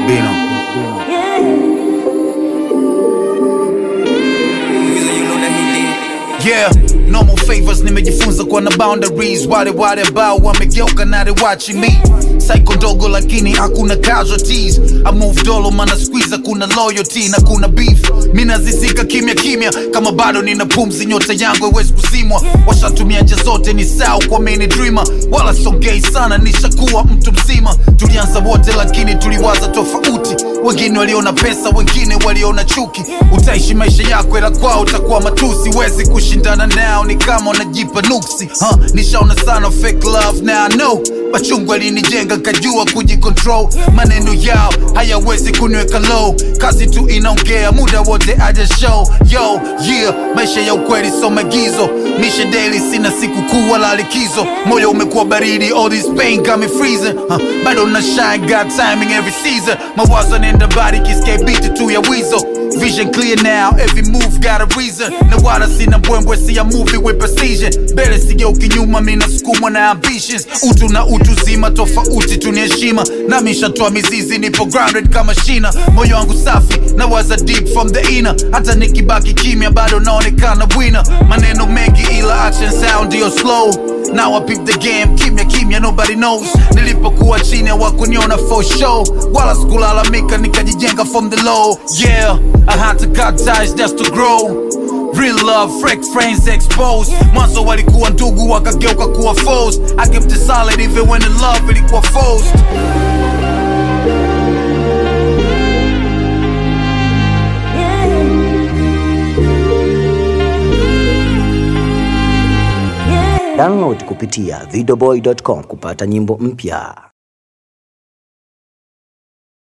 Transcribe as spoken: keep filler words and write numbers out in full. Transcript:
Bino. Yeah, normal favors nimejifunza kwa na boundaries. Wale wale bao wamegeuka na they watching me. Psycho ndogo lakini hakuna casualties. I move dolo mana squeeze kuna loyalty na kuna beef. Mina zisika kimya kimya kama bado nina pumzi, nyota yangu haiwezi kusimwa. Washatumia njia zote ni sawa kwa mini dreamer. Wala songei sana nishakuwa mtu mzima. Tulianza wote lakini tuliwaza tofauti. Wengine waliona pesa, wengine waliona chuki. Utaishi maisha yako ila kwao utakuwa matusi. Wezi kushindana nao ni kama unajipa nuksi. huh? Nishaona sana fake love now I know. Machungu alinijenga kajua kujicontrol. Maneno yao hayawezi kuniweka low. Kazi tu inaongea muda wote aja show. Yo, yeah, maisha ya ukweli so magizo. Misha daily sina siku kuu wala likizo. Moyo umekuwa baridi, all this pain got me freezing. huh? Bado na shine, got timing every season. Mawazo nenda body kiske beat tu ya wizo. Vision clear now, every move got a reason. Na wala sina mbwembwe, see a movie with precision. Bele sigeuki nyuma, mina sukumwa na ambitions. Utu na utu zima, tofauti tuniheshima. Na mishatoa mizizi, nipo grounded kama shina. Moyo wangu safi, na waza deep from the inner. Hata nikibaki kimya, bado naonekana winner. Maneno mengi ila action sound yo slow. Now I peep the game, kimya kimya nobody knows. Nilipokuwa chini hawakuniona for show. Wala sikulalamika nikajijenga from the low. Yeah, I had to cut ties just to grow. Real love, fake friends exposed. Mwanzo walikuwa ndugu wakageuka kuwa foes. I kept it solid even when the love ilikuwa forced. Download kupitia videoboy dot com kupata nyimbo mpya.